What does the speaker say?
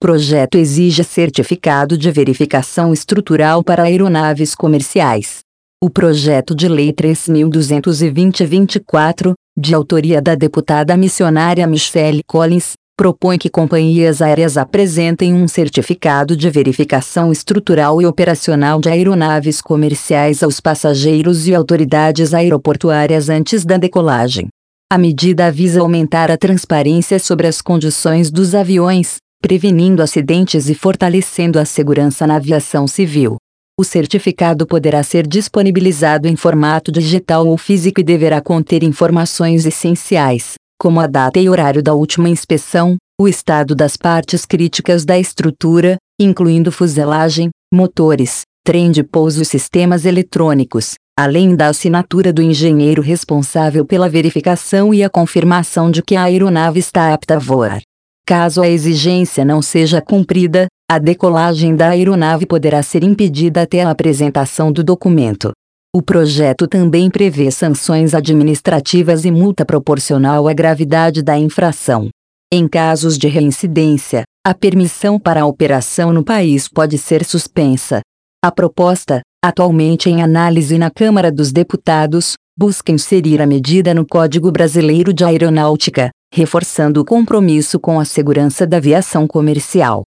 Projeto exige certificado de verificação estrutural para aeronaves comerciais. O projeto de lei 3.220/24, de autoria da deputada missionária Michelle Collins, propõe que companhias aéreas apresentem um certificado de verificação estrutural e operacional de aeronaves comerciais aos passageiros e autoridades aeroportuárias antes da decolagem. A medida visa aumentar a transparência sobre as condições dos aviões, prevenindo acidentes e fortalecendo a segurança na aviação civil. O certificado poderá ser disponibilizado em formato digital ou físico e deverá conter informações essenciais, como a data e horário da última inspeção, o estado das partes críticas da estrutura, incluindo fuselagem, motores, trem de pouso e sistemas eletrônicos, além da assinatura do engenheiro responsável pela verificação e a confirmação de que a aeronave está apta a voar. Caso a exigência não seja cumprida, a decolagem da aeronave poderá ser impedida até a apresentação do documento. O projeto também prevê sanções administrativas e multa proporcional à gravidade da infração. Em casos de reincidência, a permissão para a operação no país pode ser suspensa. A proposta, atualmente em análise na Câmara dos Deputados, busca inserir a medida no Código Brasileiro de Aeronáutica, reforçando o compromisso com a segurança da aviação comercial.